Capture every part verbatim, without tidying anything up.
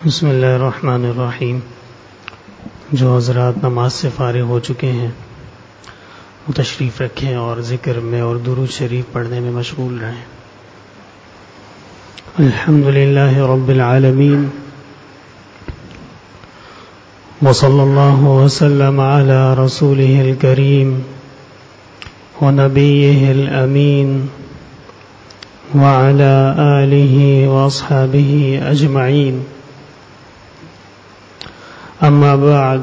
بسم اللہ الرحمن الرحیم. جو حضرات نماز سے فارغ ہو چکے ہیں وہ تشریف رکھیں اور ذکر میں اور درود شریف پڑھنے میں مشغول رہیں. الحمد للہ رب العالمین وصلی اللہ وسلم علی رسولہ الکریم ونبیہ الامین وعلى آلہ واصحابہ اجمعین. أما بعد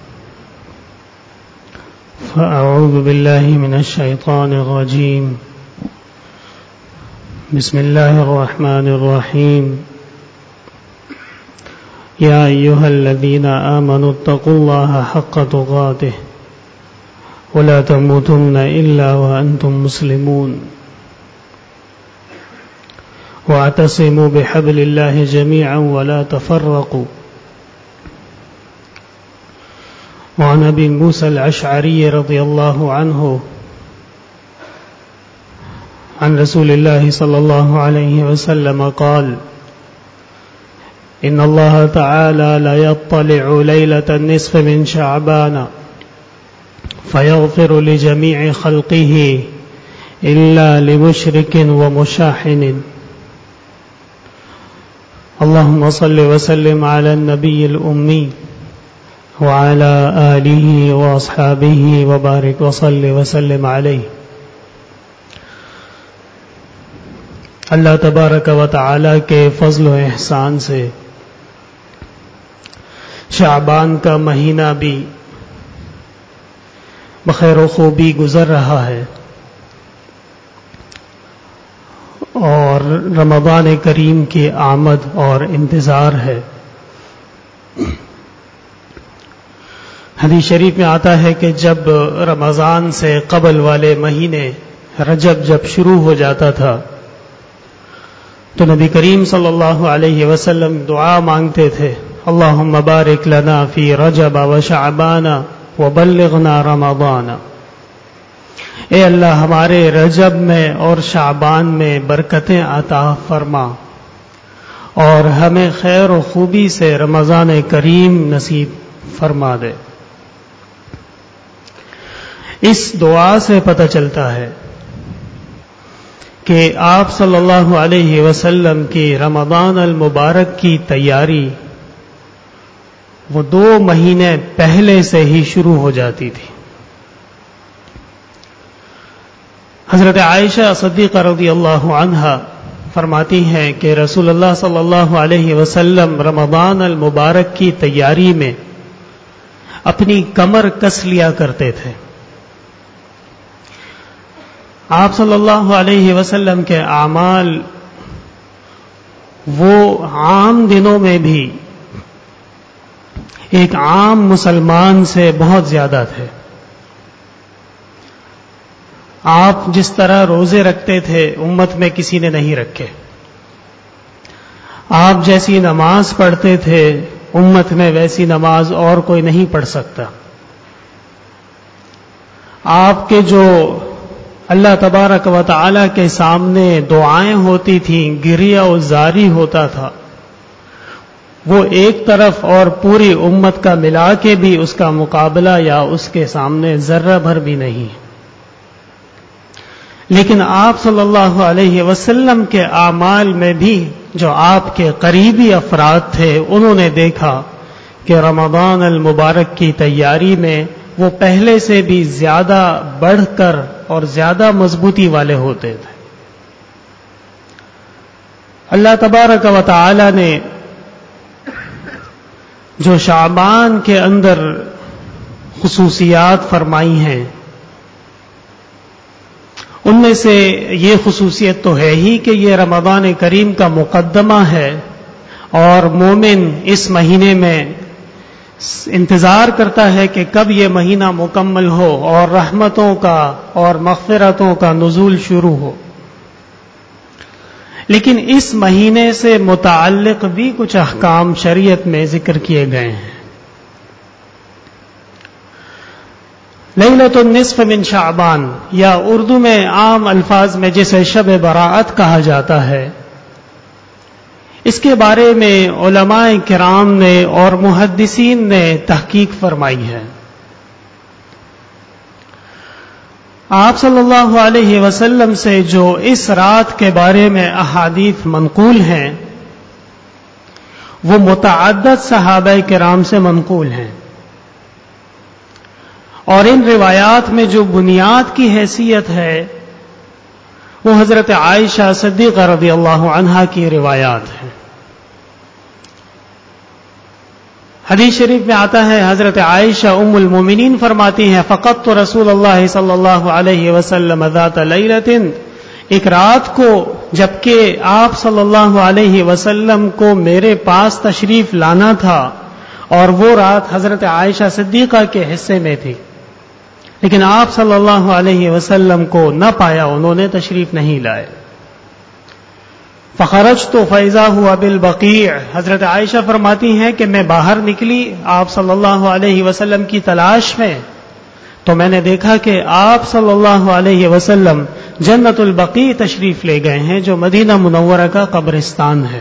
فأعوذ بالله من الشيطان الرجيم. بسم الله الرحمن الرحيم. يا أيها الذين آمنوا اتقوا الله حق تقاته ولا تموتن إلا وأنتم مسلمون واعتصموا بحبل الله جميعا ولا تفرقوا. وعن ابي موسى الاشعري رضي الله عنه عن رسول الله صلى الله عليه وسلم قال ان الله تعالى لا يطلع ليلة النصف من شعبان فيغفر لجميع خلقه إلا لمشرك ومشاحن. اللهم صل وسلم على النبي الأمي وعلى آله وأصحابه وبارك وصل وسلم عليه. اللہ تبارک و تعالی کے فضل و احسان سے شعبان کا مہینہ بھی بخیر و خوبی گزر رہا ہے اور رمضان کریم کی آمد اور انتظار ہے. حدیث شریف میں آتا ہے کہ جب رمضان سے قبل والے مہینے رجب جب شروع ہو جاتا تھا تو نبی کریم صلی اللہ علیہ وسلم دعا مانگتے تھے، اللہم بارک لنا فی رجب و شعبان وبلغنا رمضان. اے اللہ ہمارے رجب میں اور شعبان میں برکتیں عطا فرما اور ہمیں خیر و خوبی سے رمضان کریم نصیب فرما دے. اس دعا سے پتہ چلتا ہے کہ آپ صلی اللہ علیہ وسلم کی رمضان المبارک کی تیاری وہ دو مہینے پہلے سے ہی شروع ہو جاتی تھی. حضرت عائشہ صدیقہ رضی اللہ عنہا فرماتی ہیں کہ رسول اللہ صلی اللہ علیہ وسلم رمضان المبارک کی تیاری میں اپنی کمر کس لیا کرتے تھے. آپ صلی اللہ علیہ وسلم کے اعمال وہ عام دنوں میں بھی ایک عام مسلمان سے بہت زیادہ تھے. آپ جس طرح روزے رکھتے تھے امت میں کسی نے نہیں رکھے. آپ جیسی نماز پڑھتے تھے امت میں ویسی نماز اور کوئی نہیں پڑھ سکتا. آپ کے جو اللہ تبارک و تعالی کے سامنے دعائیں ہوتی تھیں، گریہ و زاری ہوتا تھا، وہ ایک طرف اور پوری امت کا ملا کے بھی اس کا مقابلہ یا اس کے سامنے ذرہ بھر بھی نہیں. لیکن آپ صلی اللہ علیہ وسلم کے اعمال میں بھی جو آپ کے قریبی افراد تھے انہوں نے دیکھا کہ رمضان المبارک کی تیاری میں وہ پہلے سے بھی زیادہ بڑھ کر اور زیادہ مضبوطی والے ہوتے تھے. اللہ تبارک و تعالی نے جو شعبان کے اندر خصوصیات فرمائی ہیں ان میں سے یہ خصوصیت تو ہے ہی کہ یہ رمضان کریم کا مقدمہ ہے اور مومن اس مہینے میں انتظار کرتا ہے کہ کب یہ مہینہ مکمل ہو اور رحمتوں کا اور مغفرتوں کا نزول شروع ہو. لیکن اس مہینے سے متعلق بھی کچھ احکام شریعت میں ذکر کیے گئے ہیں. لیلۃ النصف من شعبان یا اردو میں عام الفاظ میں جسے شب براءت کہا جاتا ہے، اس کے بارے میں علماء کرام نے اور محدثین نے تحقیق فرمائی ہے۔ آپ صلی اللہ علیہ وسلم سے جو اس رات کے بارے میں احادیث منقول ہیں وہ متعدد صحابہ کرام سے منقول ہیں، اور ان روایات میں جو بنیاد کی حیثیت ہے وہ حضرت عائشہ صدیقہ رضی اللہ عنہا کی روایات ہیں۔ حدیث شریف میں آتا ہے، حضرت عائشہ ام المومنین فرماتی ہیں، فقدت رسول اللہ صلی اللہ علیہ وسلم ذات لیلۃ، ایک رات کو جبکہ آپ صلی اللہ علیہ وسلم کو میرے پاس تشریف لانا تھا، اور وہ رات حضرت عائشہ صدیقہ کے حصے میں تھی، لیکن آپ صلی اللہ علیہ وسلم کو نہ پایا، انہوں نے تشریف نہیں لائے۔ فخرجت فاذا هو بالبقیع، حضرت عائشہ فرماتی ہیں کہ میں باہر نکلی آپ صلی اللہ علیہ وسلم کی تلاش میں، تو میں نے دیکھا کہ آپ صلی اللہ علیہ وسلم جنت البقیع تشریف لے گئے ہیں، جو مدینہ منورہ کا قبرستان ہے۔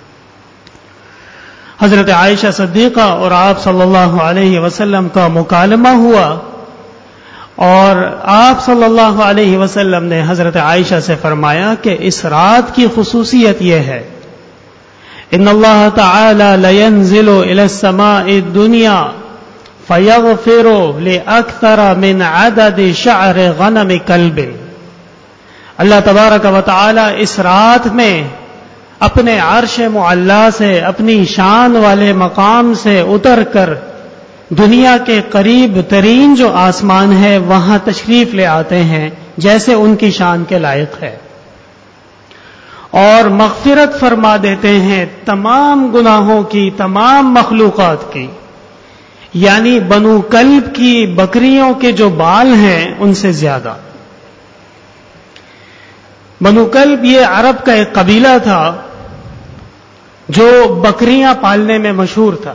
حضرت عائشہ صدیقہ اور آپ صلی اللہ علیہ وسلم کا مکالمہ ہوا، اور آپ صلی اللہ علیہ وسلم نے حضرت عائشہ سے فرمایا کہ اس رات کی خصوصیت یہ ہے، ان اللہ تعالی لینزل الی السماء الدنیا فیغفر لاکثر من عدد شعر غنم کلب، اللہ تبارک و تعالی اس رات میں اپنے عرش معلی سے، اپنی شان والے مقام سے اتر کر دنیا کے قریب ترین جو آسمان ہے وہاں تشریف لے آتے ہیں جیسے ان کی شان کے لائق ہے، اور مغفرت فرما دیتے ہیں تمام گناہوں کی، تمام مخلوقات کی، یعنی بنو کلب کی بکریوں کے جو بال ہیں ان سے زیادہ۔ بنو کلب یہ عرب کا ایک قبیلہ تھا جو بکریاں پالنے میں مشہور تھا،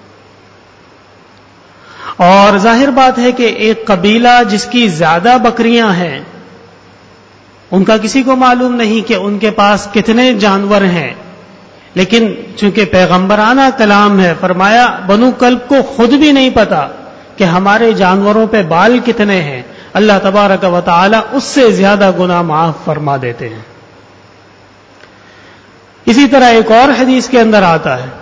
اور ظاہر بات ہے کہ ایک قبیلہ جس کی زیادہ بکریاں ہیں ان کا کسی کو معلوم نہیں کہ ان کے پاس کتنے جانور ہیں، لیکن چونکہ پیغمبرانہ کلام ہے، فرمایا بنو کلب کو خود بھی نہیں پتا کہ ہمارے جانوروں پہ بال کتنے ہیں، اللہ تبارک و تعالی اس سے زیادہ گناہ معاف فرما دیتے ہیں۔ اسی طرح ایک اور حدیث کے اندر آتا ہے،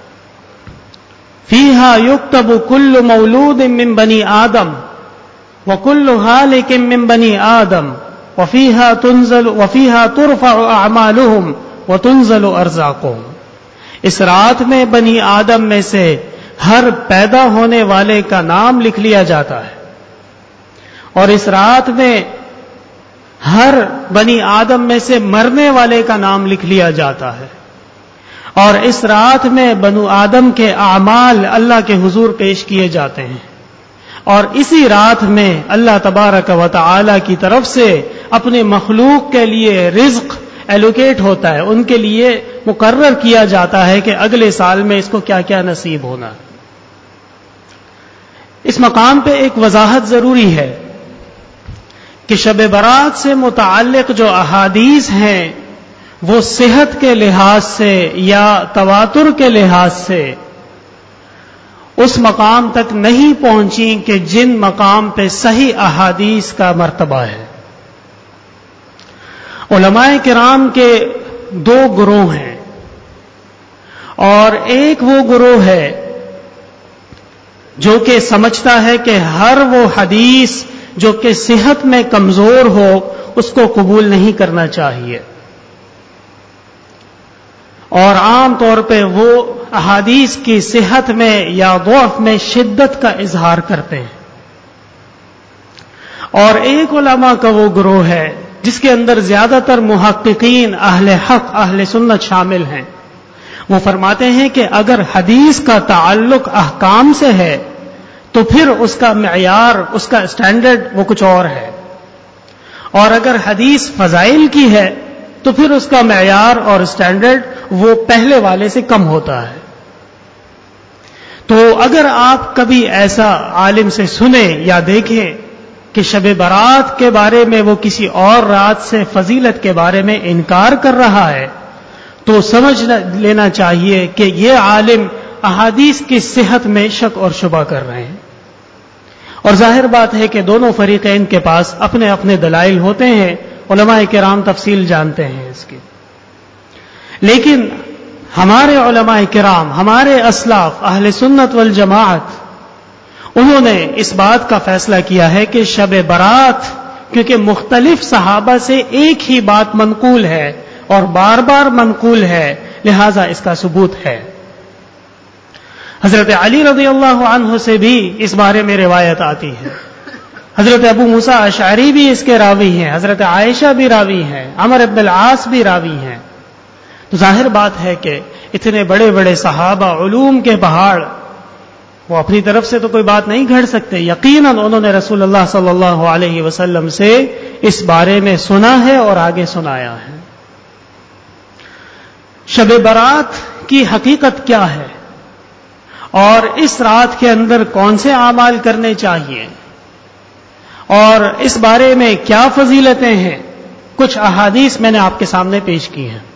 فیہا یکتب کل مولود من بنی آدم وکل ہالک من بنی آدم وفیہا تنزل وفیہا ترفع اعمالہم وتنزل ارزاقہم، اس رات میں بنی آدم میں سے ہر پیدا ہونے والے کا نام لکھ لیا جاتا ہے، اور اس رات میں ہر بنی آدم میں سے مرنے والے کا نام لکھ لیا جاتا ہے، اور اس رات میں بنو آدم کے اعمال اللہ کے حضور پیش کیے جاتے ہیں، اور اسی رات میں اللہ تبارک و تعالی کی طرف سے اپنے مخلوق کے لیے رزق ایلوکیٹ ہوتا ہے، ان کے لیے مقرر کیا جاتا ہے کہ اگلے سال میں اس کو کیا کیا نصیب ہونا۔ اس مقام پہ ایک وضاحت ضروری ہے کہ شب برات سے متعلق جو احادیث ہیں وہ صحت کے لحاظ سے یا تواتر کے لحاظ سے اس مقام تک نہیں پہنچی کہ جن مقام پہ صحیح احادیث کا مرتبہ ہے۔ علماء کرام کے دو گروہ ہیں، اور ایک وہ گروہ ہے جو کہ سمجھتا ہے کہ ہر وہ حدیث جو کہ صحت میں کمزور ہو اس کو قبول نہیں کرنا چاہیے، اور عام طور پہ وہ احادیث کی صحت میں یا ضعف میں شدت کا اظہار کرتے ہیں، اور ایک علماء کا وہ گروہ ہے جس کے اندر زیادہ تر محققین اہل حق اہل سنت شامل ہیں، وہ فرماتے ہیں کہ اگر حدیث کا تعلق احکام سے ہے تو پھر اس کا معیار، اس کا اسٹینڈرڈ وہ کچھ اور ہے، اور اگر حدیث فضائل کی ہے تو پھر اس کا معیار اور اسٹینڈرڈ وہ پہلے والے سے کم ہوتا ہے۔ تو اگر آپ کبھی ایسا عالم سے سنیں یا دیکھیں کہ شب برات کے بارے میں وہ کسی اور رات سے فضیلت کے بارے میں انکار کر رہا ہے، تو سمجھ لینا چاہیے کہ یہ عالم احادیث کی صحت میں شک اور شبہ کر رہے ہیں. اور ظاہر بات ہے کہ دونوں فریقین کے پاس اپنے اپنے دلائل ہوتے ہیں، علماء کرام تفصیل جانتے ہیں اس کی. لیکن ہمارے علماء کرام، ہمارے اسلاف اہل سنت والجماعت، انہوں نے اس بات کا فیصلہ کیا ہے کہ شب برات، کیونکہ مختلف صحابہ سے ایک ہی بات منقول ہے اور بار بار منقول ہے، لہذا اس کا ثبوت ہے. حضرت علی رضی اللہ عنہ سے بھی اس بارے میں روایت آتی ہے. حضرت ابو موسیٰ اشعری بھی اس کے راوی ہیں، حضرت عائشہ بھی راوی ہیں، عمر بن العاص بھی راوی ہیں. تو ظاہر بات ہے کہ اتنے بڑے بڑے صحابہ، علوم کے پہاڑ، وہ اپنی طرف سے تو کوئی بات نہیں گھڑ سکتے. یقیناً انہوں نے رسول اللہ صلی اللہ علیہ وسلم سے اس بارے میں سنا ہے اور آگے سنایا ہے. شب برات کی حقیقت کیا ہے اور اس رات کے اندر کون سے اعمال کرنے چاہیے اور اس بارے میں کیا فضیلتیں ہیں، کچھ احادیث میں نے آپ کے سامنے پیش کی ہیں.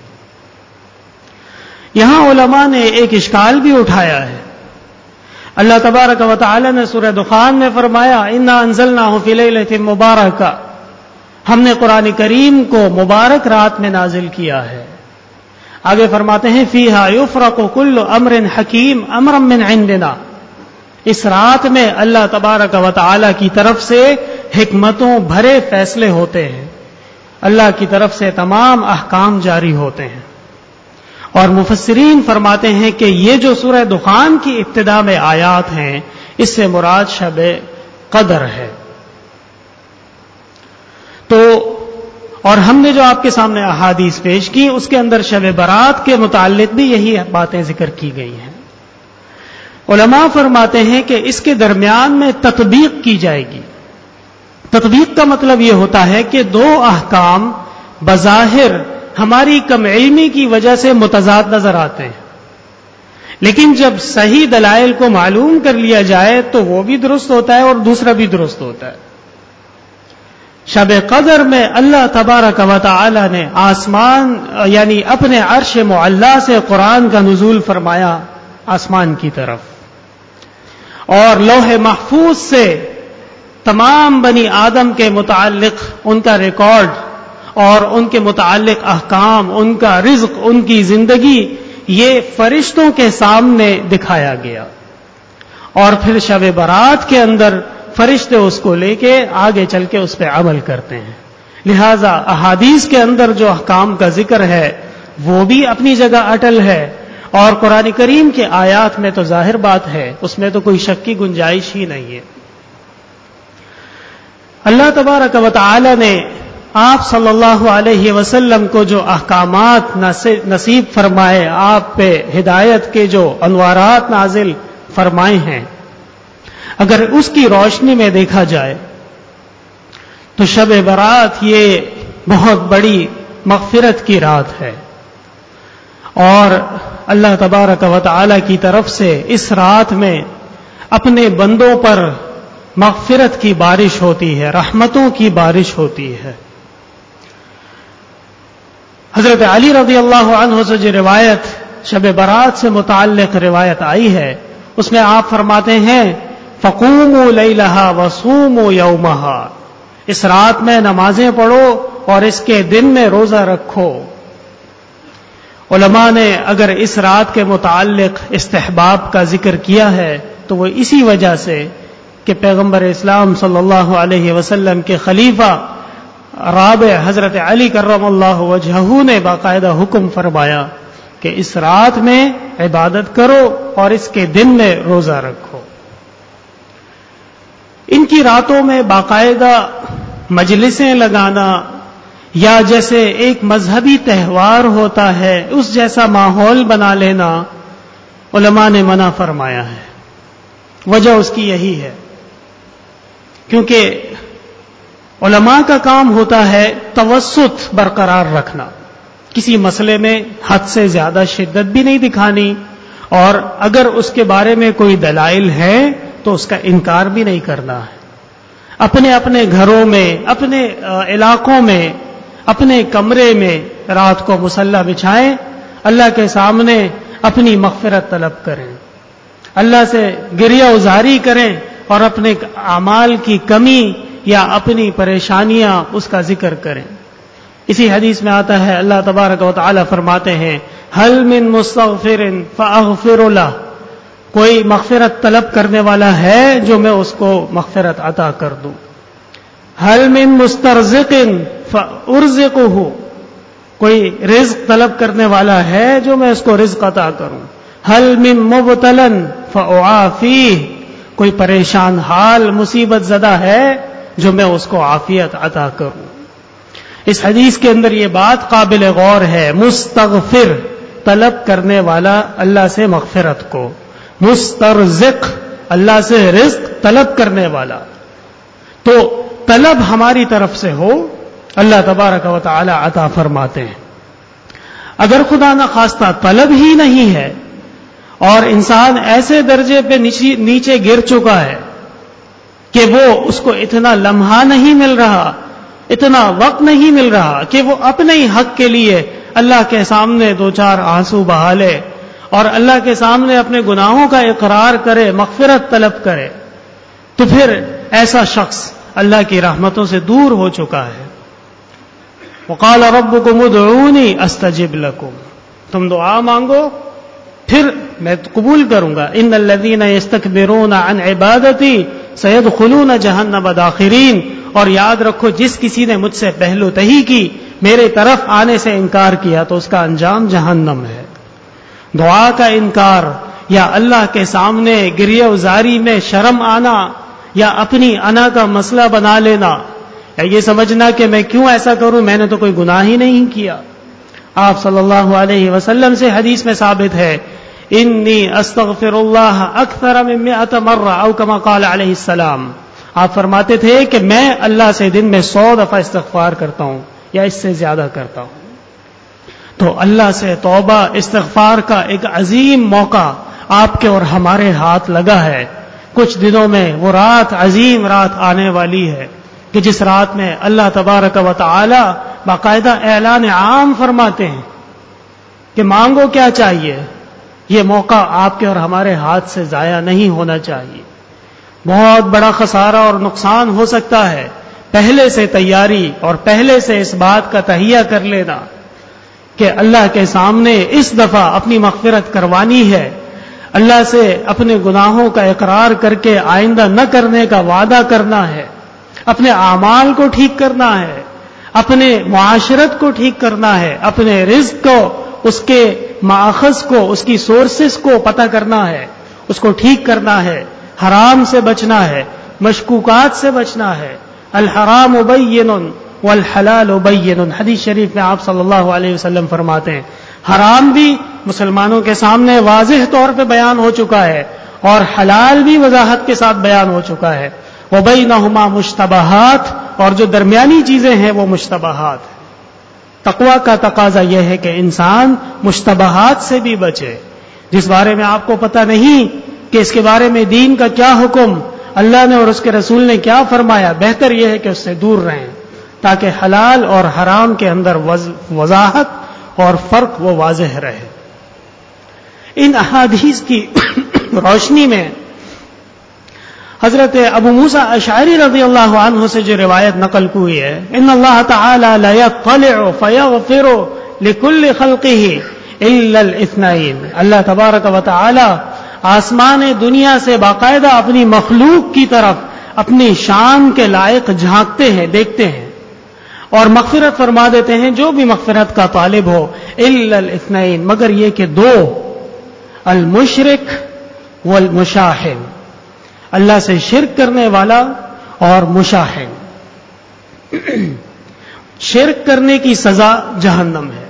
یہاں علماء نے ایک اشکال بھی اٹھایا ہے. اللہ تبارک و تعالی نے سورہ دخان میں فرمایا انا انزلناہ فی لیلۃ مبارکہ، ہم نے قرآن کریم کو مبارک رات میں نازل کیا ہے. آگے فرماتے ہیں فیہا یفرق کل امر حکیم امرا من عندنا، اس رات میں اللہ تبارک و تعالی کی طرف سے حکمتوں بھرے فیصلے ہوتے ہیں، اللہ کی طرف سے تمام احکام جاری ہوتے ہیں. اور مفسرین فرماتے ہیں کہ یہ جو سورہ دخان کی ابتدا میں آیات ہیں، اس سے مراد شب قدر ہے. تو اور ہم نے جو آپ کے سامنے احادیث پیش کی، اس کے اندر شب برات کے متعلق بھی یہی باتیں ذکر کی گئی ہیں. علماء فرماتے ہیں کہ اس کے درمیان میں تطبیق کی جائے گی. تطبیق کا مطلب یہ ہوتا ہے کہ دو احکام بظاہر ہماری کم علمی کی وجہ سے متضاد نظر آتے ہیں، لیکن جب صحیح دلائل کو معلوم کر لیا جائے تو وہ بھی درست ہوتا ہے اور دوسرا بھی درست ہوتا ہے. شب قدر میں اللہ تبارک و تعالی نے آسمان یعنی اپنے عرش معلی سے قرآن کا نزول فرمایا آسمان کی طرف، اور لوح محفوظ سے تمام بنی آدم کے متعلق ان کا ریکارڈ اور ان کے متعلق احکام، ان کا رزق، ان کی زندگی، یہ فرشتوں کے سامنے دکھایا گیا. اور پھر شب برات کے اندر فرشتے اس کو لے کے آگے چل کے اس پہ عمل کرتے ہیں. لہذا احادیث کے اندر جو احکام کا ذکر ہے وہ بھی اپنی جگہ اٹل ہے، اور قرآن کریم کے آیات میں تو ظاہر بات ہے، اس میں تو کوئی شک کی گنجائش ہی نہیں ہے. اللہ تبارک و تعالی نے آپ صلی اللہ علیہ وسلم کو جو احکامات نصیب فرمائے، آپ پہ ہدایت کے جو انوارات نازل فرمائے ہیں، اگر اس کی روشنی میں دیکھا جائے تو شب برات یہ بہت بڑی مغفرت کی رات ہے، اور اللہ تبارک و تعالی کی طرف سے اس رات میں اپنے بندوں پر مغفرت کی بارش ہوتی ہے، رحمتوں کی بارش ہوتی ہے. حضرت علی رضی اللہ عنہ سے جو روایت شب برات سے متعلق روایت آئی ہے، اس میں آپ فرماتے ہیں فقوموا لیلہا وصوموا یومہا، اس رات میں نمازیں پڑھو اور اس کے دن میں روزہ رکھو. علماء نے اگر اس رات کے متعلق استحباب کا ذکر کیا ہے تو وہ اسی وجہ سے کہ پیغمبر اسلام صلی اللہ علیہ وسلم کے خلیفہ رابع حضرت علی کرم اللہ وجہہ نے باقاعدہ حکم فرمایا کہ اس رات میں عبادت کرو اور اس کے دن میں روزہ رکھو. ان کی راتوں میں باقاعدہ مجلسیں لگانا یا جیسے ایک مذہبی تہوار ہوتا ہے اس جیسا ماحول بنا لینا علماء نے منع فرمایا ہے. وجہ اس کی یہی ہے کیونکہ علماء کا کام ہوتا ہے توسط برقرار رکھنا، کسی مسئلے میں حد سے زیادہ شدت بھی نہیں دکھانی، اور اگر اس کے بارے میں کوئی دلائل ہے تو اس کا انکار بھی نہیں کرنا ہے. اپنے اپنے گھروں میں، اپنے علاقوں میں، اپنے کمرے میں رات کو مصلی بچھائیں، اللہ کے سامنے اپنی مغفرت طلب کریں، اللہ سے گریہ ازاری کریں اور اپنے اعمال کی کمی یا اپنی پریشانیاں اس کا ذکر کریں۔ اسی حدیث میں آتا ہے اللہ تبارک و تعالی فرماتے ہیں حل من مستغفر فاغفر له، کوئی مغفرت طلب کرنے والا ہے جو میں اس کو مغفرت عطا کر دوں۔ حل من مسترزق فارزقه، کوئی رزق طلب کرنے والا ہے جو میں اس کو رزق عطا کروں۔ حل من مبتلا فاعافیہ، کوئی پریشان حال مصیبت زدہ ہے جو میں اس کو عافیت عطا کروں۔ اس حدیث کے اندر یہ بات قابل غور ہے، مستغفر طلب کرنے والا اللہ سے مغفرت کو، مسترزق اللہ سے رزق طلب کرنے والا۔ تو طلب ہماری طرف سے ہو، اللہ تبارک و تعالی عطا فرماتے ہیں۔ اگر خدا نخواستہ طلب ہی نہیں ہے اور انسان ایسے درجے پہ نیچے گر چکا ہے کہ وہ اس کو اتنا لمحہ نہیں مل رہا، اتنا وقت نہیں مل رہا کہ وہ اپنے ہی حق کے لیے اللہ کے سامنے دو چار آنسو بہا لے اور اللہ کے سامنے اپنے گناہوں کا اقرار کرے، مغفرت طلب کرے، تو پھر ایسا شخص اللہ کی رحمتوں سے دور ہو چکا ہے۔ وقال ربکم ادعونی استجب لکم، تم دعا مانگو پھر میں قبول کروں گا۔ ان الذین یستکبرون عن عبادتی سیدخلون جہنم داخرین، اور یاد رکھو جس کسی نے مجھ سے پہلو تہی کی، میرے طرف آنے سے انکار کیا تو اس کا انجام جہنم ہے۔ دعا کا انکار یا اللہ کے سامنے گریہ ازاری میں شرم آنا یا اپنی انا کا مسئلہ بنا لینا یا یہ سمجھنا کہ میں کیوں ایسا کروں، میں نے تو کوئی گناہ ہی نہیں کیا۔ آپ صلی اللہ علیہ وسلم سے حدیث میں ثابت ہے انی استغفر اللہ اکثر من مئۃ مرہ او کما قال علیہ السلام، آپ فرماتے تھے کہ میں اللہ سے دن میں سو دفعہ استغفار کرتا ہوں یا اس سے زیادہ کرتا ہوں۔ تو اللہ سے توبہ استغفار کا ایک عظیم موقع آپ کے اور ہمارے ہاتھ لگا ہے۔ کچھ دنوں میں وہ رات، عظیم رات آنے والی ہے کہ جس رات میں اللہ تبارک و تعالی باقاعدہ اعلان عام فرماتے ہیں کہ مانگو کیا چاہیے۔ یہ موقع آپ کے اور ہمارے ہاتھ سے ضائع نہیں ہونا چاہیے۔ بہت بڑا خسارہ اور نقصان ہو سکتا ہے پہلے سے تیاری اور پہلے سے اس بات کا تہیہ کر لینا کہ اللہ کے سامنے اس دفعہ اپنی مغفرت کروانی ہے، اللہ سے اپنے گناہوں کا اقرار کر کے آئندہ نہ کرنے کا وعدہ کرنا ہے، اپنے اعمال کو ٹھیک کرنا ہے، اپنے معاشرت کو ٹھیک کرنا ہے، اپنے رزق کو، اس کے ماخذ کو، اس کی سورسز کو پتہ کرنا ہے، اس کو ٹھیک کرنا ہے، حرام سے بچنا ہے، مشکوکات سے بچنا ہے۔ الحرام بین والحلال بین، حدیث شریف میں آپ صلی اللہ علیہ وسلم فرماتے ہیں حرام بھی مسلمانوں کے سامنے واضح طور پہ بیان ہو چکا ہے اور حلال بھی وضاحت کے ساتھ بیان ہو چکا ہے۔ وبینہما مشتبہات، اور جو درمیانی چیزیں ہیں وہ مشتبہات ہیں۔ تقویٰ کا تقاضا یہ ہے کہ انسان مشتبہات سے بھی بچے، جس بارے میں آپ کو پتہ نہیں کہ اس کے بارے میں دین کا کیا حکم، اللہ نے اور اس کے رسول نے کیا فرمایا، بہتر یہ ہے کہ اس سے دور رہیں تاکہ حلال اور حرام کے اندر وضاحت اور فرق وہ واضح رہے۔ ان احادیث کی روشنی میں حضرت ابو موسیٰ اشعری رضی اللہ عنہ سے جو روایت نقل ہوئی ہے، ان اللہ تعالی لا يطلع فيغفر لكل خلقه الا الاثنين، اللہ تبارک و تعالی آسمان دنیا سے باقاعدہ اپنی مخلوق کی طرف اپنی شان کے لائق جھانکتے ہیں، دیکھتے ہیں اور مغفرت فرما دیتے ہیں جو بھی مغفرت کا طالب ہو، الا الاثنين، مگر یہ کہ دو، المشرک والمشاحن، اللہ سے شرک کرنے والا اور مشاحن۔ شرک کرنے کی سزا جہنم ہے۔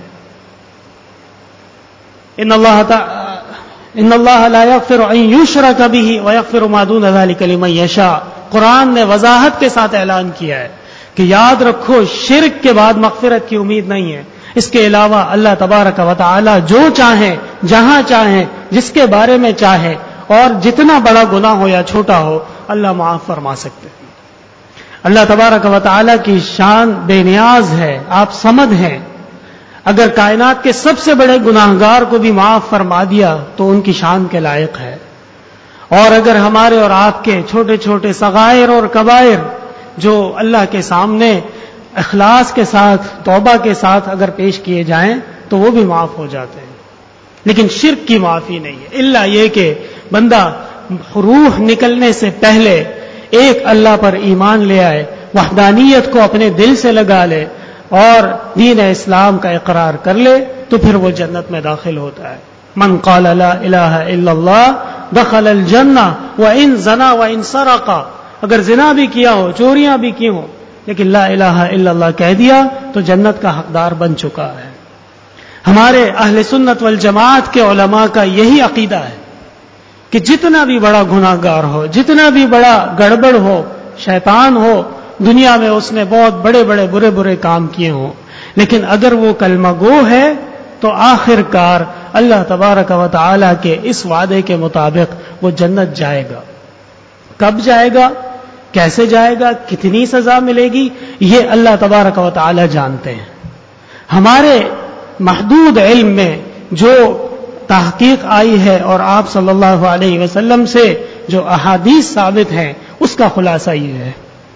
ان اللہ تعالی ان اللہ لا یغفر ان یشرک بہ ویغفر ما دون ذلک لمن یشاء، قرآن نے وضاحت کے ساتھ اعلان کیا ہے کہ یاد رکھو شرک کے بعد مغفرت کی امید نہیں ہے، اس کے علاوہ اللہ تبارک و تعالی جو چاہیں، جہاں چاہیں، جس کے بارے میں چاہے اور جتنا بڑا گناہ ہو یا چھوٹا ہو اللہ معاف فرما سکتے ہیں۔ اللہ تبارک و تعالی کی شان بے نیاز ہے، آپ صمد ہیں، اگر کائنات کے سب سے بڑے گناہگار کو بھی معاف فرما دیا تو ان کی شان کے لائق ہے. اور اگر ہمارے اور آپ کے چھوٹے چھوٹے صغائر اور کبائر جو اللہ کے سامنے اخلاص کے ساتھ توبہ کے ساتھ اگر پیش کیے جائیں تو وہ بھی معاف ہو جاتے ہیں. لیکن شرک کی معافی نہیں ہے، الا یہ کہ بندہ روح نکلنے سے پہلے ایک اللہ پر ایمان لے آئے، وحدانیت کو اپنے دل سے لگا لے اور دین اسلام کا اقرار کر لے تو پھر وہ جنت میں داخل ہوتا ہے. من قال لا الہ الا اللہ دخل الجنہ وان زنا وان سرق. اگر زنا بھی کیا ہو، چوریاں بھی کی ہوں، لیکن لا الہ الا اللہ کہہ دیا تو جنت کا حقدار بن چکا ہے. ہمارے اہل سنت والجماعت کے علماء کا یہی عقیدہ ہے کہ جتنا بھی بڑا گناہگار ہو، جتنا بھی بڑا گڑبڑ ہو، شیطان ہو، دنیا میں اس نے بہت بڑے بڑے برے برے کام کیے ہوں، لیکن اگر وہ کلمہ گو ہے تو آخر کار اللہ تبارک و تعالی کے اس وعدے کے مطابق وہ جنت جائے گا. کب جائے گا، کیسے جائے گا، کتنی سزا ملے گی، یہ اللہ تبارک و تعالی جانتے ہیں. ہمارے محدود علم میں جو تحقیق آئی ہے اور آپ صلی اللہ علیہ وسلم سے جو احادیث ثابت ہیں اس کا خلاصہ یہ ہے.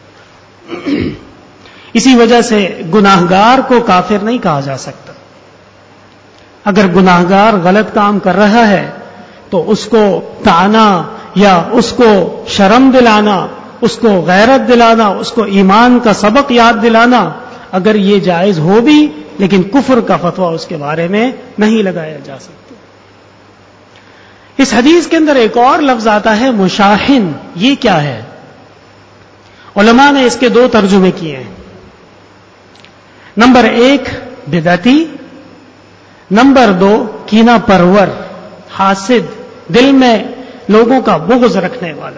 اسی وجہ سے گناہگار کو کافر نہیں کہا جا سکتا. اگر گناہگار غلط کام کر رہا ہے تو اس کو طعنہ یا اس کو شرم دلانا، اس کو غیرت دلانا، اس کو ایمان کا سبق یاد دلانا اگر یہ جائز ہو بھی، لیکن کفر کا فتویٰ اس کے بارے میں نہیں لگایا جا سکتا. اس حدیث کے اندر ایک اور لفظ آتا ہے مشاحن. یہ کیا ہے؟ علماء نے اس کے دو ترجمے کیے ہیں. نمبر ایک بدعتی، نمبر دو کینہ پرور، حاسد، دل میں لوگوں کا بغض رکھنے والا.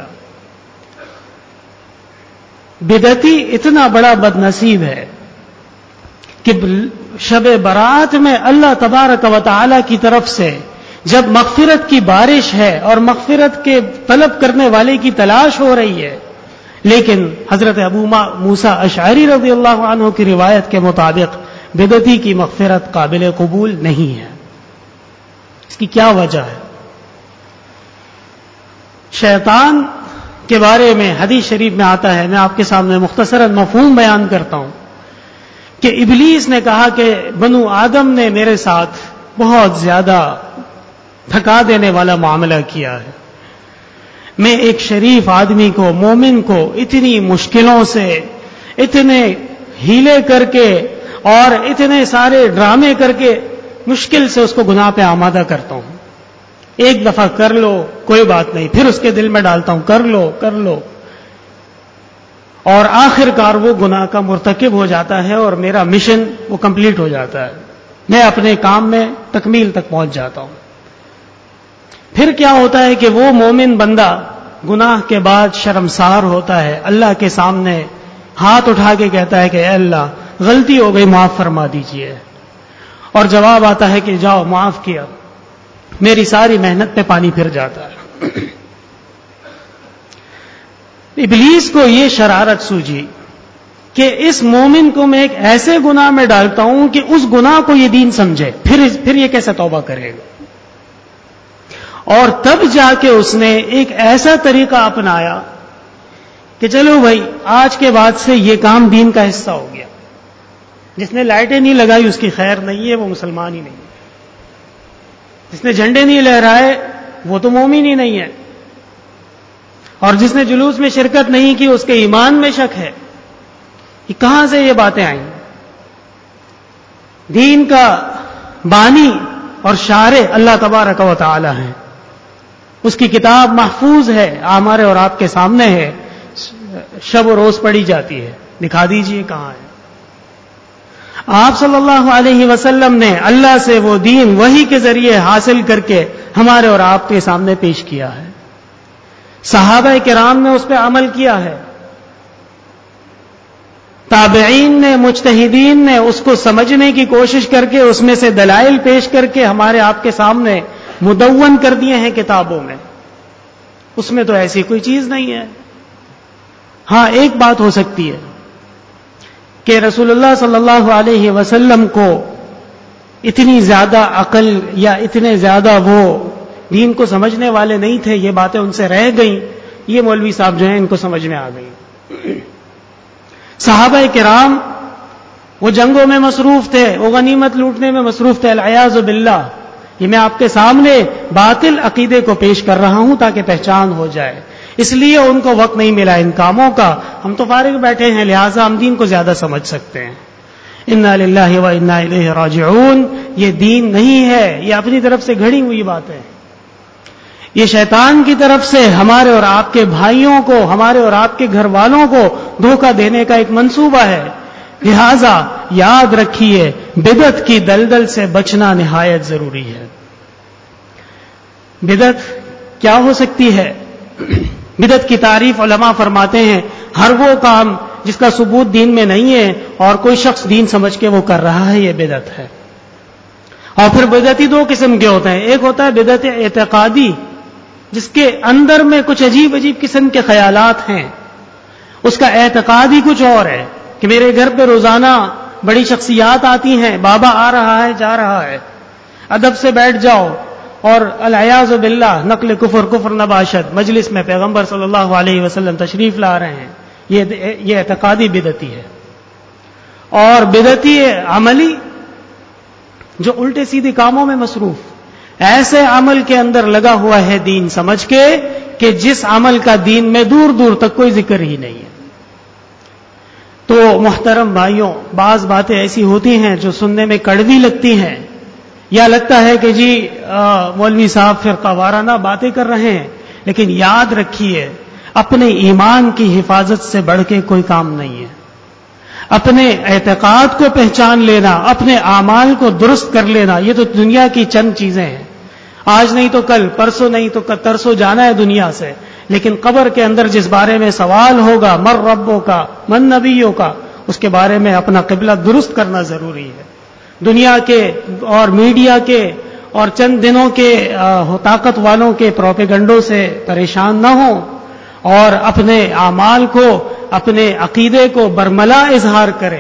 بدعتی اتنا بڑا بد نصیب ہے کہ شب برات میں اللہ تبارک و تعالی کی طرف سے جب مغفرت کی بارش ہے اور مغفرت کے طلب کرنے والے کی تلاش ہو رہی ہے، لیکن حضرت ابو موسیٰ اشعری رضی اللہ عنہ کی روایت کے مطابق بدعتی کی مغفرت قابل قبول نہیں ہے. اس کی کیا وجہ ہے؟ شیطان کے بارے میں حدیث شریف میں آتا ہے، میں آپ کے سامنے مختصراً مفہوم بیان کرتا ہوں کہ ابلیس نے کہا کہ بنو آدم نے میرے ساتھ بہت زیادہ تھکا دینے والا معاملہ کیا ہے. میں ایک شریف آدمی کو، مومن کو اتنی مشکلوں سے، اتنے ہیلے کر کے اور اتنے سارے ڈرامے کر کے مشکل سے اس کو گناہ پہ آمادہ کرتا ہوں. ایک دفعہ کر لو کوئی بات نہیں، پھر اس کے دل میں ڈالتا ہوں کر لو کر لو اور آخر کار وہ گناہ کا مرتکب ہو جاتا ہے اور میرا مشن وہ کمپلیٹ ہو جاتا ہے. میں اپنے کام میں تکمیل تک پہنچ جاتا ہوں. پھر کیا ہوتا ہے کہ وہ مومن بندہ گناہ کے بعد شرمسار ہوتا ہے، اللہ کے سامنے ہاتھ اٹھا کے کہتا ہے کہ اے اللہ غلطی ہو گئی، معاف فرما دیجئے. اور جواب آتا ہے کہ جاؤ معاف کیا. میری ساری محنت پہ پانی پھر جاتا ہے. ابلیس کو یہ شرارت سوجی کہ اس مومن کو میں ایک ایسے گناہ میں ڈالتا ہوں کہ اس گناہ کو یہ دین سمجھے، پھر پھر یہ کیسے توبہ کرے گا. اور تب جا کے اس نے ایک ایسا طریقہ اپنایا کہ چلو بھائی آج کے بعد سے یہ کام دین کا حصہ ہو گیا. جس نے لائٹیں نہیں لگائی اس کی خیر نہیں ہے، وہ مسلمان ہی نہیں ہے. جس نے جھنڈے نہیں لہرائے وہ تو مومن ہی نہیں ہے. اور جس نے جلوس میں شرکت نہیں کی اس کے ایمان میں شک ہے. یہ کہاں سے یہ باتیں آئیں؟ دین کا بانی اور شارع اللہ تبارک و تعالی ہیں. اس کی کتاب محفوظ ہے، ہمارے اور آپ کے سامنے ہے، شب و روز پڑھی جاتی ہے. دکھا دیجئے کہاں ہے. آپ صلی اللہ علیہ وسلم نے اللہ سے وہ دین وحی کے ذریعے حاصل کر کے ہمارے اور آپ کے سامنے پیش کیا ہے. صحابہ کرام نے اس پہ عمل کیا ہے. تابعین نے، مجتہدین نے اس کو سمجھنے کی کوشش کر کے اس میں سے دلائل پیش کر کے ہمارے آپ کے سامنے مدون کر دیے ہیں کتابوں میں. اس میں تو ایسی کوئی چیز نہیں ہے. ہاں ایک بات ہو سکتی ہے کہ رسول اللہ صلی اللہ علیہ وسلم کو اتنی زیادہ عقل یا اتنے زیادہ وہ دین کو سمجھنے والے نہیں تھے، یہ باتیں ان سے رہ گئیں، یہ مولوی صاحب جو ہیں ان کو سمجھ میں آ گئی۔ صحابہ کرام وہ جنگوں میں مصروف تھے، وہ غنیمت لوٹنے میں مصروف تھے، العیاذ باللہ۔ یہ میں آپ کے سامنے باطل عقیدے کو پیش کر رہا ہوں تاکہ پہچان ہو جائے، اس لیے ان کو وقت نہیں ملا ان کاموں کا۔ ہم تو فارغ بیٹھے ہیں، لہٰذا ہم دین کو زیادہ سمجھ سکتے ہیں۔ انا للہ و انا الیہ راجعون، یہ دین نہیں ہے، یہ اپنی طرف سے گھڑی ہوئی بات ہے۔ یہ شیطان کی طرف سے ہمارے اور آپ کے بھائیوں کو، ہمارے اور آپ کے گھر والوں کو دھوکہ دینے کا ایک منصوبہ ہے۔ لہذا یاد رکھیے، بدعت کی دلدل سے بچنا نہایت ضروری ہے۔ بدعت کیا ہو سکتی ہے؟ بدعت کی تعریف علماء فرماتے ہیں، ہر وہ کام جس کا ثبوت دین میں نہیں ہے اور کوئی شخص دین سمجھ کے وہ کر رہا ہے، یہ بدعت ہے۔ اور پھر بدعتی دو قسم کے ہوتے ہیں، ایک ہوتا ہے بدعت اعتقادی، جس کے اندر میں کچھ عجیب عجیب قسم کے خیالات ہیں، اس کا اعتقاد ہی کچھ اور ہے کہ میرے گھر پہ روزانہ بڑی شخصیات آتی ہیں، بابا آ رہا ہے جا رہا ہے، ادب سے بیٹھ جاؤ، اور العیاذ باللہ نقل کفر کفر نباشد، مجلس میں پیغمبر صلی اللہ علیہ وسلم تشریف لا رہے ہیں، یہ یہ اعتقادی بدعتی ہے۔ اور بدعتی عملی جو الٹے سیدھے کاموں میں مصروف، ایسے عمل کے اندر لگا ہوا ہے دین سمجھ کے کہ جس عمل کا دین میں دور دور تک کوئی ذکر ہی نہیں ہے۔ تو محترم بھائیوں، بعض باتیں ایسی ہوتی ہیں جو سننے میں کڑوی لگتی ہیں، یا لگتا ہے کہ جی مولوی صاحب فرقہ وارانہ باتیں کر رہے ہیں، لیکن یاد رکھیے اپنے ایمان کی حفاظت سے بڑھ کے کوئی کام نہیں ہے۔ اپنے اعتقاد کو پہچان لینا، اپنے اعمال کو درست کر لینا، یہ تو دنیا کی چند چیزیں ہیں۔ آج نہیں تو کل، پرسوں نہیں تو ترسوں جانا ہے دنیا سے، لیکن قبر کے اندر جس بارے میں سوال ہوگا، من ربوں کا من نبیوں کا، اس کے بارے میں اپنا قبلہ درست کرنا ضروری ہے۔ دنیا کے اور میڈیا کے اور چند دنوں کے طاقت والوں کے پروپیگنڈوں سے پریشان نہ ہوں، اور اپنے اعمال کو، اپنے عقیدے کو برملا اظہار کریں۔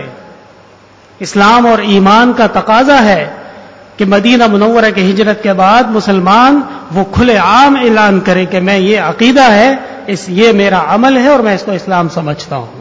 اسلام اور ایمان کا تقاضا ہے کہ مدینہ منورہ کی ہجرت کے بعد مسلمان وہ کھلے عام اعلان کرے کہ میں یہ عقیدہ ہے، اس یہ میرا عمل ہے اور میں اس کو اسلام سمجھتا ہوں۔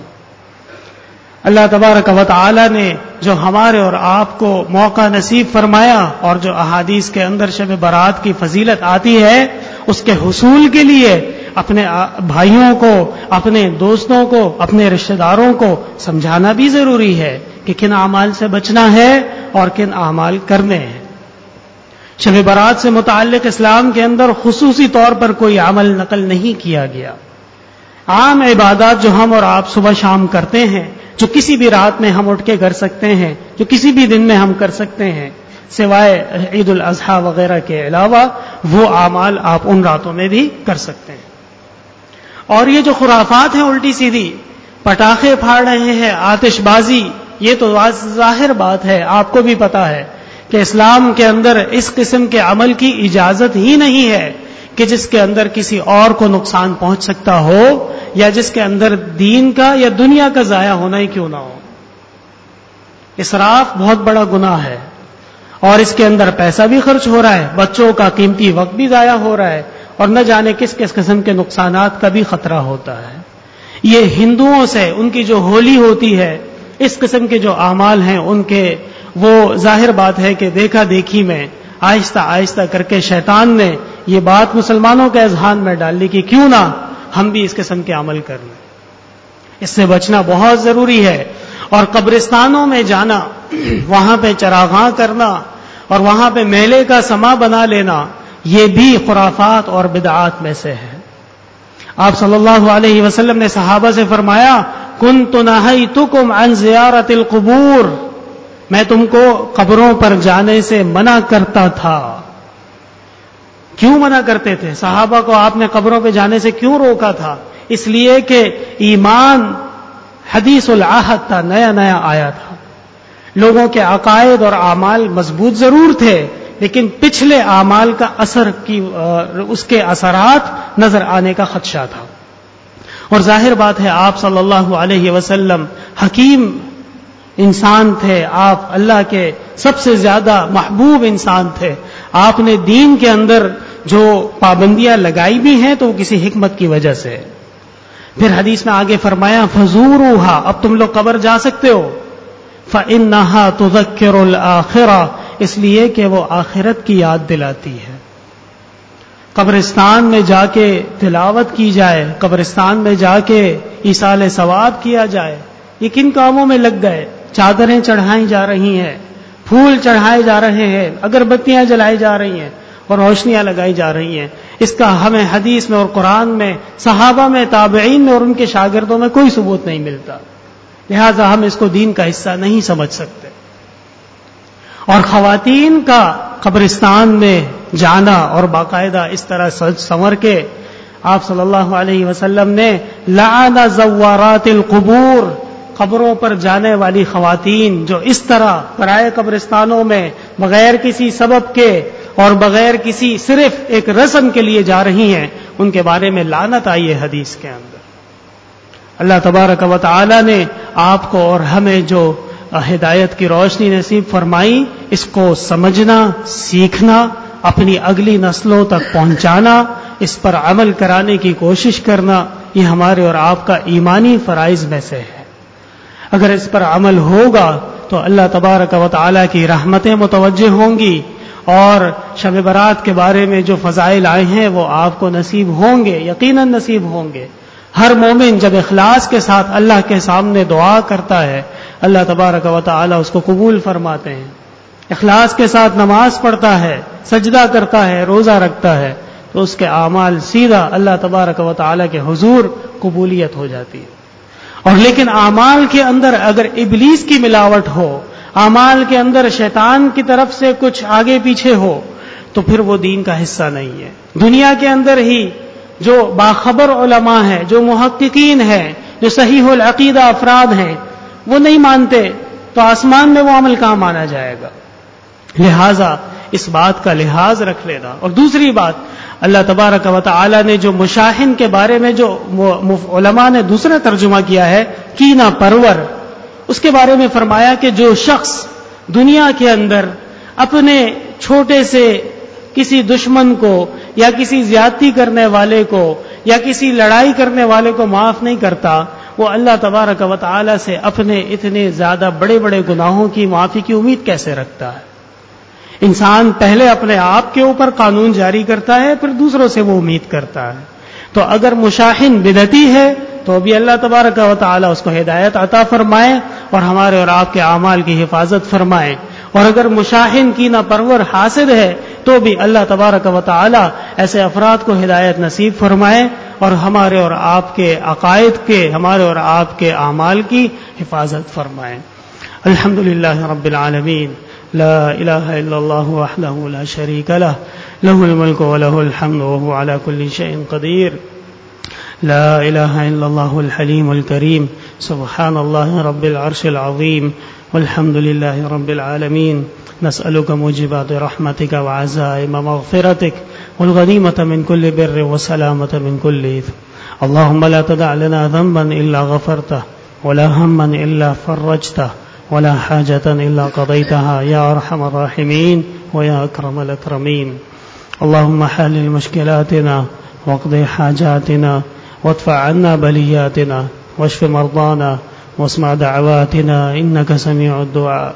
اللہ تبارک و تعالی نے جو ہمارے اور آپ کو موقع نصیب فرمایا، اور جو احادیث کے اندر شب برات کی فضیلت آتی ہے، اس کے حصول کے لیے اپنے بھائیوں کو، اپنے دوستوں کو، اپنے رشتہ داروں کو سمجھانا بھی ضروری ہے کہ کن اعمال سے بچنا ہے اور کن اعمال کرنے ہیں۔ شب برات سے متعلق اسلام کے اندر خصوصی طور پر کوئی عمل نقل نہیں کیا گیا۔ عام عبادات جو ہم اور آپ صبح شام کرتے ہیں، جو کسی بھی رات میں ہم اٹھ کے کر سکتے ہیں، جو کسی بھی دن میں ہم کر سکتے ہیں، سوائے عید الاضحیٰ وغیرہ کے علاوہ، وہ اعمال آپ ان راتوں میں بھی کر سکتے ہیں۔ اور یہ جو خرافات ہیں الٹی سیدھی، پٹاخے پھاڑ رہے ہیں، آتش بازی، یہ تو ظاہر بات ہے، آپ کو بھی پتا ہے کہ اسلام کے اندر اس قسم کے عمل کی اجازت ہی نہیں ہے کہ جس کے اندر کسی اور کو نقصان پہنچ سکتا ہو، یا جس کے اندر دین کا یا دنیا کا ضائع ہونا ہی کیوں نہ ہو۔ اسراف بہت بڑا گناہ ہے، اور اس کے اندر پیسہ بھی خرچ ہو رہا ہے، بچوں کا قیمتی وقت بھی ضائع ہو رہا ہے، اور نہ جانے کس کس قسم کے نقصانات کا بھی خطرہ ہوتا ہے۔ یہ ہندوؤں سے ان کی جو ہولی ہوتی ہے، اس قسم کے جو اعمال ہیں ان کے، وہ ظاہر بات ہے کہ دیکھا دیکھی میں آہستہ آہستہ کر کے شیطان نے یہ بات مسلمانوں کے اذہان میں ڈال لی کہ کیوں نہ ہم بھی اس قسم کے عمل کر لیں۔ اس سے بچنا بہت ضروری ہے۔ اور قبرستانوں میں جانا، وہاں پہ چراغاں کرنا اور وہاں پہ میلے کا سما بنا لینا، یہ بھی خرافات اور بدعات میں سے ہے۔ آپ صلی اللہ علیہ وسلم نے صحابہ سے فرمایا، کنت نہیتکم عن زیارت القبور، میں تم کو قبروں پر جانے سے منع کرتا تھا۔ کیوں منع کرتے تھے؟ صحابہ کو آپ نے قبروں پہ جانے سے کیوں روکا تھا؟ اس لیے کہ ایمان حدیث العہد تھا، نیا نیا آیا تھا، لوگوں کے عقائد اور اعمال مضبوط ضرور تھے، لیکن پچھلے اعمال کا اثر کی اس کے اثرات نظر آنے کا خدشہ تھا۔ اور ظاہر بات ہے آپ صلی اللہ علیہ وسلم حکیم انسان تھے، آپ اللہ کے سب سے زیادہ محبوب انسان تھے. آپ نے دین کے اندر جو پابندیاں لگائی بھی ہیں تو وہ کسی حکمت کی وجہ سے. پھر حدیث میں آگے فرمایا فزوروہا، اب تم لوگ قبر جا سکتے ہو. فإنہا تذکر الآخرہ، اس لیے کہ وہ آخرت کی یاد دلاتی ہے. قبرستان میں جا کے تلاوت کی جائے، قبرستان میں جا کے ایصال ثواب کیا جائے. یہ کن کاموں میں لگ گئے؟ چادریں چڑھائی جا رہی ہیں، پھول چڑھائے جا رہے ہیں، اگربتیاں جلائی جا رہی ہیں اور روشنیاں لگائی جا رہی ہیں. اس کا ہمیں حدیث میں اور قرآن میں، صحابہ میں، تابعین میں اور ان کے شاگردوں میں کوئی ثبوت نہیں ملتا. لہذا ہم اس کو دین کا حصہ نہیں سمجھ سکتے. اور خواتین کا قبرستان میں جانا اور باقاعدہ اس طرح سج سنور کے، آپ صلی اللہ علیہ وسلم نے لعن زوارات القبور، قبروں پر جانے والی خواتین جو اس طرح پرائے قبرستانوں میں بغیر کسی سبب کے اور بغیر کسی صرف ایک رسم کے لیے جا رہی ہیں، ان کے بارے میں لعنت آئی ہے حدیث کے اندر. اللہ تبارک و تعالی نے آپ کو اور ہمیں جو ہدایت کی روشنی نصیب فرمائی، اس کو سمجھنا، سیکھنا، اپنی اگلی نسلوں تک پہنچانا، اس پر عمل کرانے کی کوشش کرنا، یہ ہمارے اور آپ کا ایمانی فرائض میں سے ہے. اگر اس پر عمل ہوگا تو اللہ تبارک و تعالی کی رحمتیں متوجہ ہوں گی، اور شب برات کے بارے میں جو فضائل آئے ہیں وہ آپ کو نصیب ہوں گے، یقیناً نصیب ہوں گے. ہر مومن جب اخلاص کے ساتھ اللہ کے سامنے دعا کرتا ہے، اللہ تبارک و تعالی اس کو قبول فرماتے ہیں. اخلاص کے ساتھ نماز پڑھتا ہے، سجدہ کرتا ہے، روزہ رکھتا ہے، تو اس کے اعمال سیدھا اللہ تبارک و تعالی کے حضور قبولیت ہو جاتی ہے. اور لیکن اعمال کے اندر اگر ابلیس کی ملاوٹ ہو، اعمال کے اندر شیطان کی طرف سے کچھ آگے پیچھے ہو، تو پھر وہ دین کا حصہ نہیں ہے. دنیا کے اندر ہی جو باخبر علماء ہیں، جو محققین ہیں، جو صحیح العقیدہ افراد ہیں، وہ نہیں مانتے تو آسمان میں وہ عمل کہاں مانا جائے گا. لہذا اس بات کا لحاظ رکھ لینا. اور دوسری بات، اللہ تبارک و تعالی نے جو مشاہن کے بارے میں جو علماء نے دوسرا ترجمہ کیا ہے کینہ پرور، اس کے بارے میں فرمایا کہ جو شخص دنیا کے اندر اپنے چھوٹے سے کسی دشمن کو یا کسی زیادتی کرنے والے کو یا کسی لڑائی کرنے والے کو معاف نہیں کرتا، وہ اللہ تبارک و تعالی سے اپنے اتنے زیادہ بڑے بڑے گناہوں کی معافی کی امید کیسے رکھتا ہے؟ انسان پہلے اپنے آپ کے اوپر قانون جاری کرتا ہے، پھر دوسروں سے وہ امید کرتا ہے. تو اگر مشاہن بدعتی ہے تو بھی اللہ تبارک و تعالی اس کو ہدایت عطا فرمائے اور ہمارے اور آپ کے اعمال کی حفاظت فرمائے. اور اگر مشاہن کینہ پرور حاسد ہے تو بھی اللہ تبارک و تعالی ایسے افراد کو ہدایت نصیب فرمائے اور ہمارے اور آپ کے عقائد کے، ہمارے اور آپ کے اعمال کی حفاظت فرمائے. الحمدللہ رب العالمین، لا الہ الا اللہ وحدہ لا شریک لہ، لہ الملک ولہ الحمد وہو علی کل شیء قدیر. لا الہ الا اللہ الحلیم الکریم، سبحان اللہ رب العرش العظیم، والحمد للہ رب العالمین. نسألك موجبات رحمتك وعزائم مغفرتك والغنیمة من كل بر وسلامة من كل إثم. اللهم لا تدع لنا ذنبا إلا غفرته ولا هما إلا فرجته ولا حاجة إلا قضيتها يا أرحم الراحمين ويا أكرم الأكرمين. اللهم حلل مشكلاتنا واقض حاجاتنا وادفع عنا بلياتنا واشف مرضانا واسمع دعواتنا إنك سميع الدعاء.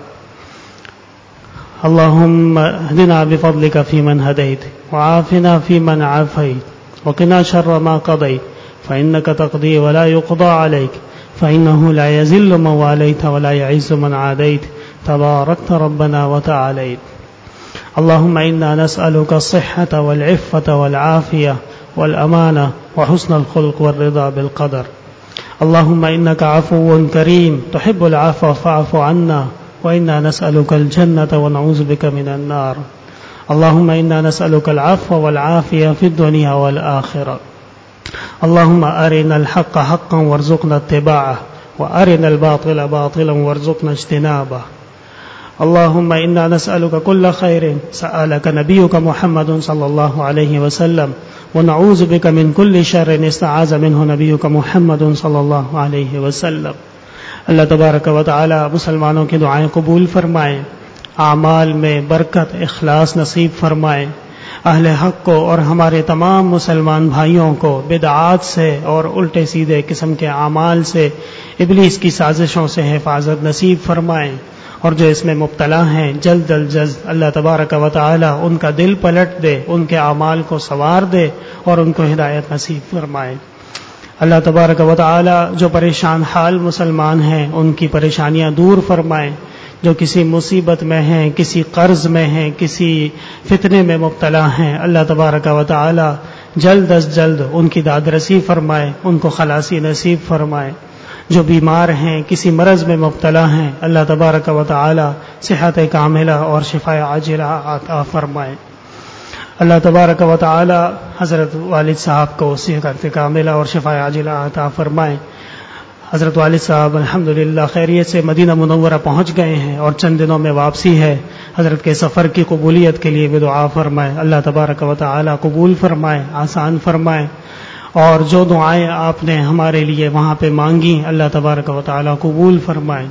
اللهم اهدنا بفضلك فيمن هديت وعافنا فيمن عافيت وقنا شر ما قضيت فإنك تقضي ولا يقضى عليك فإنه لا يذل من واليت ولا يعز من عاديت تباركت ربنا وتعاليت. اللهم إنا نسألك الصحة والعفة والعافية والأمانة وحسن الخلق والرضا بالقدر. اللهم إنك عفو كريم تحب العفو فاعف عنا وإنا نسألك الجنة ونعوذ بك من النار. اللهم إنا نسألك العفو والعافية في الدنيا والآخرة. اللهم أرنا الحق حقا وارزقنا اتباعه وأرنا الباطل باطلا وارزقنا اجتنابه. اللهم إنا نسألك كل خير سألك نبيك محمد صلى الله عليه وسلم ونعوذ بك من كل شر استعاذ منه نبيك محمد صلى الله عليه وسلم. اللہ تبارک و تعالی مسلمانوں کی دعائیں قبول فرمائے، اعمال میں برکت اخلاص نصیب فرمائے، اہل حق کو اور ہمارے تمام مسلمان بھائیوں کو بدعات سے اور الٹے سیدھے قسم کے اعمال سے ابلیس کی سازشوں سے حفاظت نصیب فرمائے، اور جو اس میں مبتلا ہیں جلد از جلد اللہ تبارک و تعالی ان کا دل پلٹ دے، ان کے اعمال کو سنوار دے اور ان کو ہدایت نصیب فرمائے۔ اللہ تبارک و تعالی جو پریشان حال مسلمان ہیں ان کی پریشانیاں دور فرمائے، جو کسی مصیبت میں ہیں، کسی قرض میں ہیں، کسی فتنے میں مبتلا ہیں، اللہ تبارک و تعالی جلد از جلد ان کی دادرسی فرمائے، ان کو خلاصی نصیب فرمائے۔ جو بیمار ہیں، کسی مرض میں مبتلا ہیں، اللہ تبارک و تعالی صحت کاملہ اور شفاء عاجلہ عطا فرمائے۔ اللہ تبارک و تعالی حضرت والد صاحب کو صحت کاملہ اور شفاء عاجلہ عطا فرمائے۔ حضرت والد صاحب الحمدللہ خیریت سے مدینہ منورہ پہنچ گئے ہیں اور چند دنوں میں واپسی ہے۔ حضرت کے سفر کی قبولیت کے لیے بھی دعا فرمائے، اللہ تبارک و تعالی قبول فرمائے، آسان فرمائے، اور جو دعائیں آپ نے ہمارے لیے وہاں پہ مانگی اللہ تبارک و تعالی قبول فرمائے۔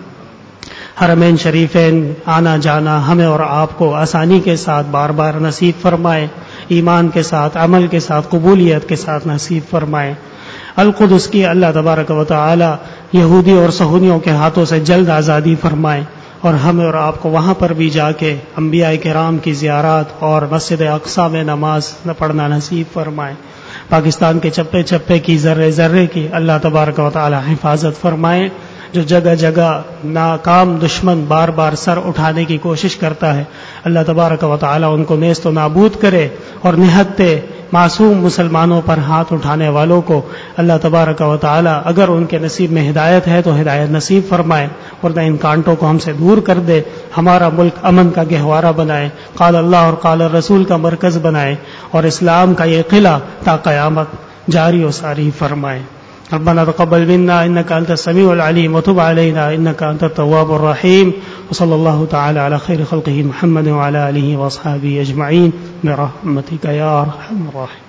حرمین شریفین آنا جانا ہمیں اور آپ کو آسانی کے ساتھ بار بار نصیب فرمائے، ایمان کے ساتھ عمل کے ساتھ قبولیت کے ساتھ نصیب فرمائے۔ القدس کی اللہ تبارک و تعالی یہودی اور صہیونیوں کے ہاتھوں سے جلد آزادی فرمائے، اور ہمیں اور آپ کو وہاں پر بھی جا کے انبیاء کرام کی زیارات اور مسجد اقصی میں نماز پڑھنا نصیب فرمائے۔ پاکستان کے چپے چپے کی ذرے ذرے کی اللہ تبارک و تعالی حفاظت فرمائے۔ جو جگہ جگہ ناکام دشمن بار بار سر اٹھانے کی کوشش کرتا ہے، اللہ تبارک و تعالی ان کو نیست و نابود کرے، اور نہتے معصوم مسلمانوں پر ہاتھ اٹھانے والوں کو اللہ تبارک و تعالی اگر ان کے نصیب میں ہدایت ہے تو ہدایت نصیب فرمائے، ورنہ ان کانٹوں کو ہم سے دور کر دے، ہمارا ملک امن کا گہوارہ بنائے، قال اللہ اور قال رسول کا مرکز بنائے، اور اسلام کا یہ قلعہ تا قیامت جاری و ساری فرمائے۔ ربنا تقبل منا انك انت السميع العليم وتب علينا انك انت التواب الرحيم، وصلى الله تعالى على خير خلقه محمد وعلى اله واصحابه اجمعين برحمتك يا ارحم الراحمين۔